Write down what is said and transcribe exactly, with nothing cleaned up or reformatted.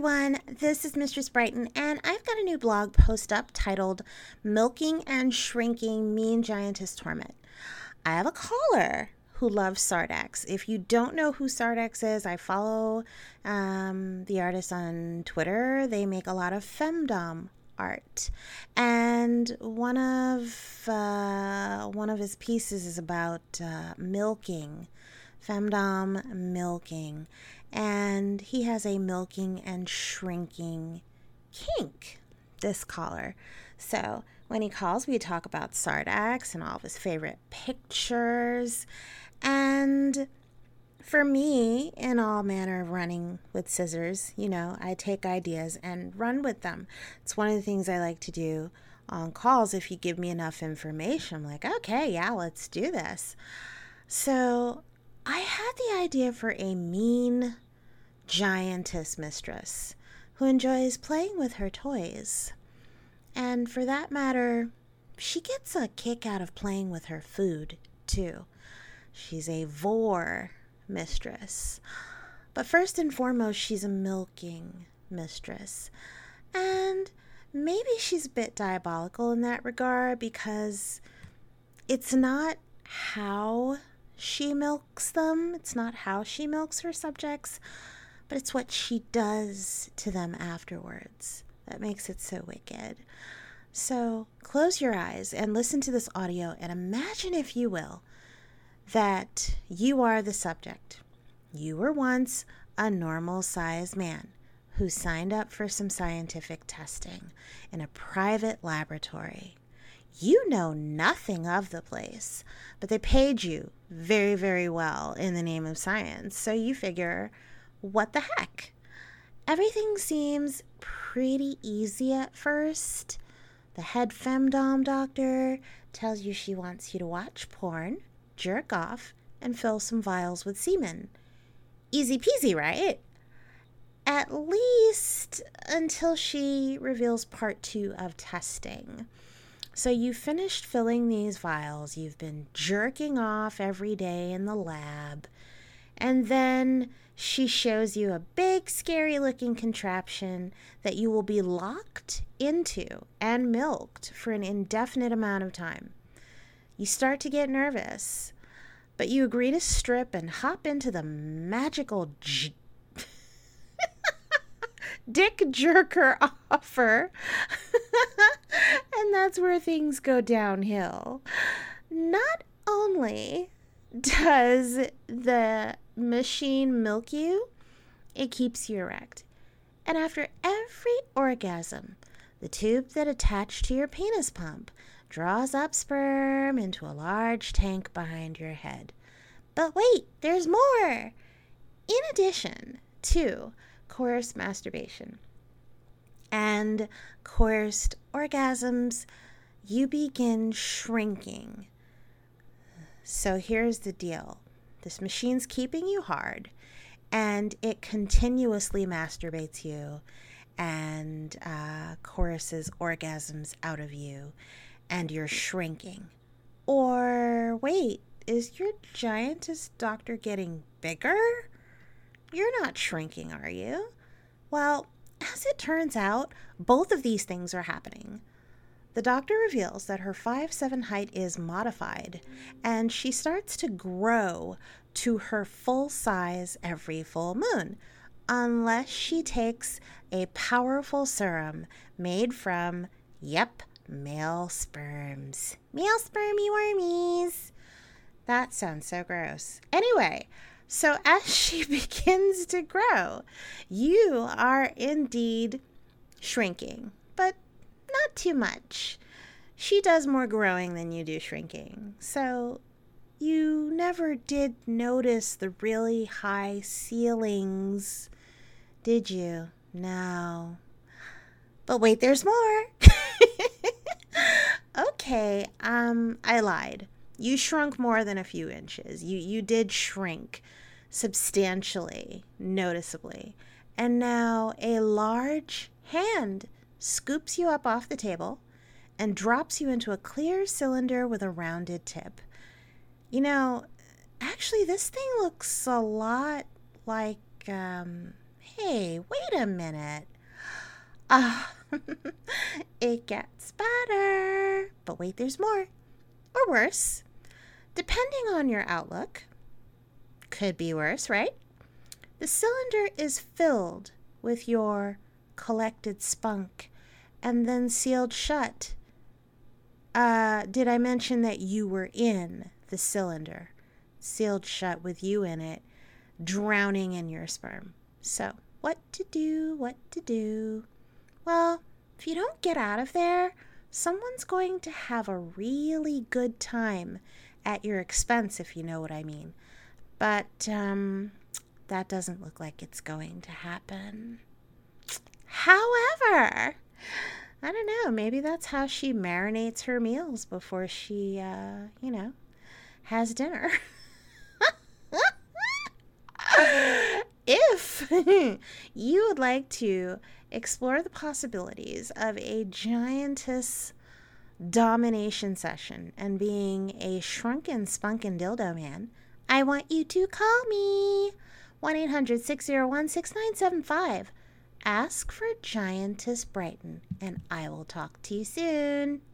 everyone, this is Mistress Brighton, and I've got a new blog post up titled Milking and Shrinking Mean Giantess Torment. I have a caller who loves Sardax. If you don't know who Sardax is, I follow um, the artist on Twitter. They make a lot of femdom art, and one of uh, one of his pieces is about uh, milking, femdom milking. And he has a milking and shrinking kink, this caller. So when he calls, we talk about Sardax and all of his favorite pictures. And for me, in all manner of running with scissors, you know, I take ideas and run with them. It's one of the things I like to do on calls. If you give me enough information, I'm like, okay, yeah, let's do this. So I had the idea for a mean giantess mistress who enjoys playing with her toys. And for that matter, she gets a kick out of playing with her food, too. She's a vor mistress. But first and foremost, she's a milking mistress. And maybe she's a bit diabolical in that regard because it's not how she milks them. It's not how she milks her subjects, but it's what she does to them afterwards that makes it so wicked. So close your eyes and listen to this audio and imagine, if you will, that you are the subject. You were once a normal-sized man who signed up for some scientific testing in a private laboratory. You know nothing of the place, but they paid you very, very well in the name of science. So you figure, what the heck? Everything seems pretty easy at first. The head femdom doctor tells you she wants you to watch porn, jerk off, and fill some vials with semen. Easy peasy, right? At least until she reveals part two of testing. So you finished filling these vials, you've been jerking off every day in the lab, and then she shows you a big, scary-looking contraption that you will be locked into and milked for an indefinite amount of time. You start to get nervous, but you agree to strip and hop into the magical j- dick jerker offer. And that's where things go downhill. Not only does the machine milk you, it keeps you erect. And after every orgasm, the tube that attached to your penis pump draws up sperm into a large tank behind your head. But wait, there's more! In addition to coerced masturbation and coerced orgasms, you begin shrinking. So here's the deal. This machine's keeping you hard, and it continuously masturbates you and uh, coerces orgasms out of you, and you're shrinking. Or wait, is your giantess doctor getting bigger? You're not shrinking, are you? Well, as it turns out, both of these things are happening. The doctor reveals that her five foot seven height is modified, and she starts to grow to her full size every full moon, unless she takes a powerful serum made from, yep, male sperms. Male spermy wormies. That sounds so gross. Anyway, so as she begins to grow, you are indeed shrinking, but not too much. She does more growing than you do shrinking. So you never did notice the really high ceilings, did you? No. But wait, there's more. Okay, um, I lied. You shrunk more than a few inches. You you did shrink substantially, noticeably. And now a large hand scoops you up off the table and drops you into a clear cylinder with a rounded tip. You know, actually, this thing looks a lot like um, hey, wait a minute. Ah, it gets better. But wait, there's more. Or worse. Depending on your outlook. Could be worse, right? The cylinder is filled with your collected spunk and then sealed shut. Uh, did I mention that you were in the cylinder? Sealed shut with you in it, drowning in your sperm. So, what to do, what to do? Well, if you don't get out of there, someone's going to have a really good time at your expense, if you know what I mean. But, um, that doesn't look like it's going to happen. However, I don't know, maybe that's how she marinates her meals before she, uh, you know, has dinner. If you would like to explore the possibilities of a giantess domination session and being a shrunken, spunkin' dildo man, I want you to call me. one eight hundred six oh one six nine seven five. Ask for Giantess Brighton, and I will talk to you soon.